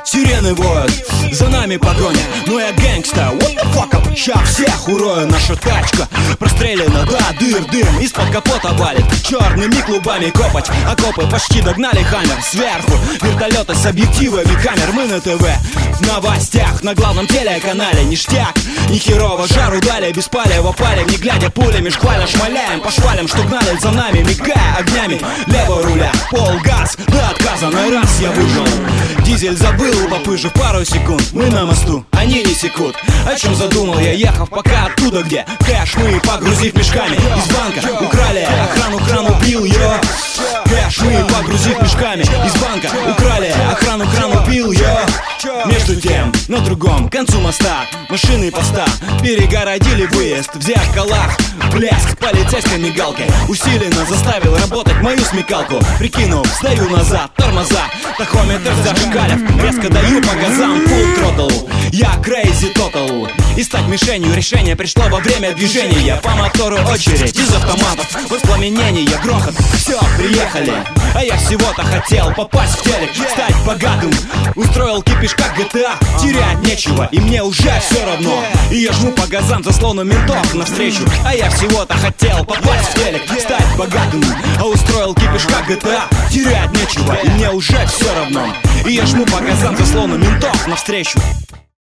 Сирены воют, за нами погоня. Но я гэнгста, what the fuck up. Ща всех урою, наша тачка прострелена, да, дым из-под капота валит черными клубами копоть. Окопы почти догнали хаммер. Сверху вертолеты с объективами камер. Мы на ТВ, в новостях, на главном телеканале. Ништяк, ни херово, жару дали, без палева палим. Не глядя пулями, шкваля шмаляем по швалям, что гнали за нами, мигая огнями. Лево руля, полгаз, до отказа, на раз я выжил. Дизель забыл, попыжив пару секунд. Мы на мосту, они не секут. О чем задумал я, ехав пока оттуда, где кэш мы, погрузив мешками. Из банка украли, охрану бил, йо. Кэш мы, погрузив мешками. Из банка украли, охрану бил, йо. Между тем, на другом концу моста машины поста перегородили выезд. В зеркалах блеск полицейской мигалки усиленно заставил работать мою смекалку. Прикинув, сдаю назад, тормоза, тахометр зашкалив. Резко даю по газам, full throttle. Я crazy total. И стать мишенью решение пришло во время движения. По мотору очередь из автоматов, воспламенение, грохот. Все, приехали. А я всего-то хотел попасть в телек, стать богатым. Устроил кипиш как GTA, терять нечего, и мне уже все равно. И я жму по газам, заслону ментов навстречу. А я всего-то хотел попасть в телек, стать богатым. А устроил кипиш как GTA, терять нечего, и мне уже все равно. И я жму по газам, заслону ментов навстречу.